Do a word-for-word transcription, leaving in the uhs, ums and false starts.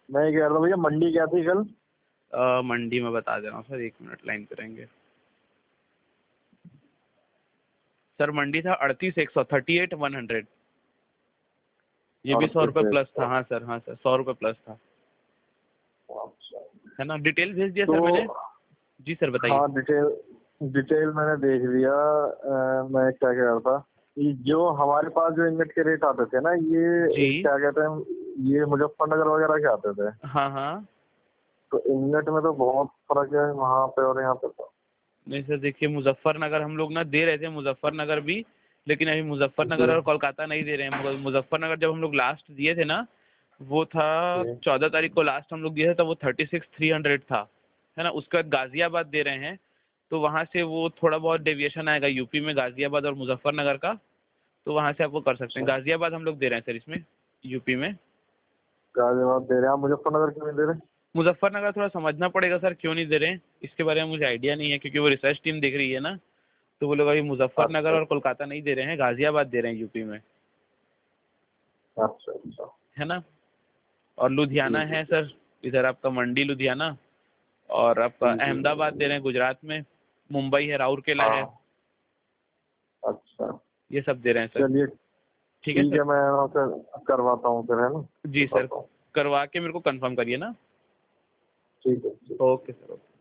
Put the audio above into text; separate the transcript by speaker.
Speaker 1: मैं ये कह रहा था भैया मंडी क्या थी कल?
Speaker 2: अ, मंडी में बता दे रहा हूँ सर, एक मिनट लाइन पे रहेंगे सर। मंडी था अड़तीस एक सौ, थर्टी एट वन हंड्रेड। ये भी सौ रुपये प्लस था। हाँ सर, हाँ सर, सौ रुपये प्लस था, है ना। डिटेल भेज दिया
Speaker 1: तो
Speaker 2: सर मैंने। जी सर बताइए।
Speaker 1: हाँ, डिटेल डिटेल मैंने देख लिया। अ, मैं क्या कह रहा था कि जो हमारे पास जो इंगट के रेट आते थे ना, ये
Speaker 2: जी।
Speaker 1: क्या कहते हैं, ये मुजफ्फरनगर वगैरह के आते थे।
Speaker 2: हाँ हाँ।
Speaker 1: तो इंगट में तो बहुत फर्क है वहाँ पे और यहाँ पे तो।
Speaker 2: नहीं सर देखिए, मुजफ्फरनगर हम लोग ना दे रहे थे, मुजफ्फरनगर भी, लेकिन अभी मुजफ्फरनगर
Speaker 1: जी
Speaker 2: और कोलकाता नहीं दे रहे हैं। मु- मुजफ्फरनगर जब हम लोग लास्ट दिए थे ना, वो था
Speaker 1: जी
Speaker 2: चौदह तारीख को लास्ट हम लोग दिए थे, तब वो थर्टी सिक्स थ्री हंड्रेड था, है ना। उसके बाद गाजियाबाद दे रहे हैं, तो वहाँ से वो थोड़ा बहुत डेविएशन आएगा यूपी में, गाजियाबाद और मुजफ्फरनगर का, तो वहाँ से आप वो कर सकते हैं।
Speaker 1: अच्छा,
Speaker 2: गाजियाबाद हम लोग दे रहे हैं सर इसमें, यूपी में।
Speaker 1: गाजियाबाद दे रहे हैं, आप मुजफ्फरनगर क्यों नहीं दे रहे?
Speaker 2: मुजफ्फरनगर थोड़ा समझना पड़ेगा सर, क्यों नहीं दे रहे हैं इसके बारे में मुझे आइडिया नहीं है, क्योंकि वो रिसर्च टीम देख रही है ना। तो वो लोग अभी मुजफ्फरनगर
Speaker 1: अच्छा
Speaker 2: और कोलकाता नहीं दे रहे हैं, गाजियाबाद दे रहे हैं यूपी में,
Speaker 1: अच्छा अच्छा।
Speaker 2: है ना। और लुधियाना
Speaker 1: जी जी
Speaker 2: है
Speaker 1: जी।
Speaker 2: सर, इधर आपका मंडी लुधियाना, और आपका
Speaker 1: जी जी जी
Speaker 2: अहमदाबाद दे
Speaker 1: जी।
Speaker 2: रहे हैं गुजरात में, मुंबई है, राउरकेला है,
Speaker 1: हाँ। अच्छा।
Speaker 2: ये सब दे रहे हैं सर।
Speaker 1: चलिए
Speaker 2: ठीक है
Speaker 1: ठीक
Speaker 2: सर।
Speaker 1: है, मैं वहाँ से करवाता हूँ फिर, है ना,
Speaker 2: जी सर,
Speaker 1: बताता हूँ।
Speaker 2: करवा के मेरे को कंफर्म करिए ना।
Speaker 1: ठीक है ठीक है।
Speaker 2: Okay sir, okay.